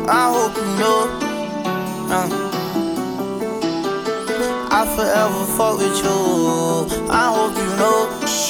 I hope you know. I forever fuck with you. I hope you know.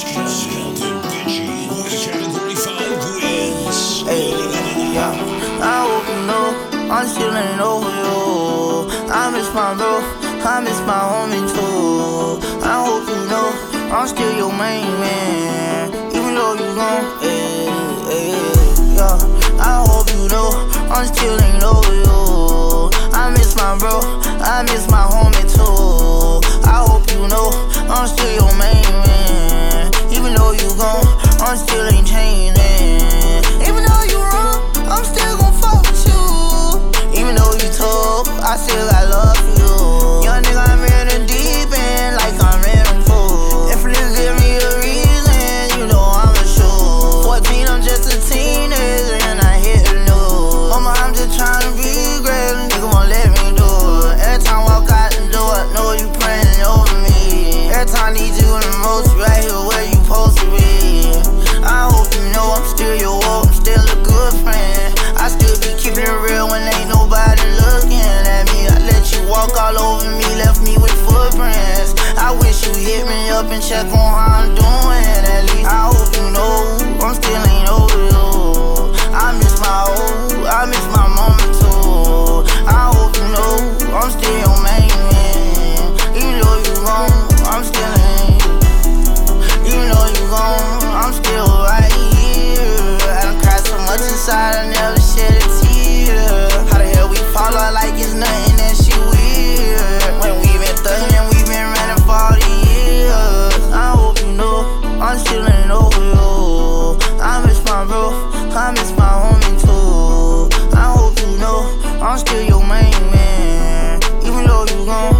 Hey, yeah. I hope you know. I'm still ain't over you. I miss my bro. I miss my homie too. I hope you know. I'm still your main man. Even though you gone. Yeah. I hope you know. I'm still ain't over you. I miss my bro. I miss my homie too. I hope you know. I'm still your main man. Even though you gone, I'm still ain't changing. Even though you wrong, I'm still gon' fuck with you. Even though you tough, I still got love for you. Young nigga, I'm in the deep end like I'm in a pool. If niggas give me a reason, you know I'm a show. 14, I'm just a teenager and I hit the news. Mama, I'm just tryna be great, nigga won't let me do it. Every time I walk out the door, I know you praying over me. Every time I need you the most, you right here where you supposed to be. I hope you know I'm still your woe, I'm still a good friend. I still be keeping it real when ain't nobody looking at me. I let you walk all over me, left me with footprints. I wish you hit me up and check on how I'm doing at least. I hope you know I'm still ain't over you. I miss my old, I miss my mama too. I hope you know I'm still your main man. Even though you gone, I'm still ain't. Even though you gone, I'm still right here. I done cried so much inside, I never shed a tear. How the hell we fall out like it's nothing that shit weird? When we been thuggin' and we been running for all these years. I hope you know, I'm still ain't over you. I miss my bro, I miss my homie too. I hope you know, I'm still your main man. Even though you gone,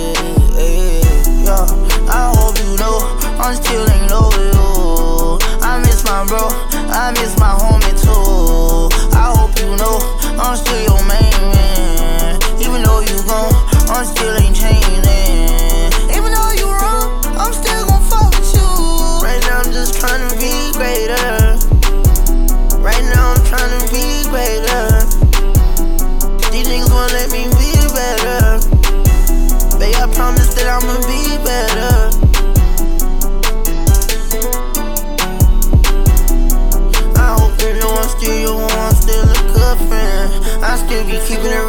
yeah. I hope you know, I'm still ain't over you. I miss my bro, I miss my homie too. I hope you know, I'm still your main man. Even though you gone, I'm still ain't changing. Even though you wrong, I'm still gon' fuck with you. Right now I'm just tryna be greater. Right now I'm tryna be greater. These niggas won't let me be better. Babe, I promise that I'ma be better. I hope you know I'm still your one, I'm still a good friend. I still be keeping it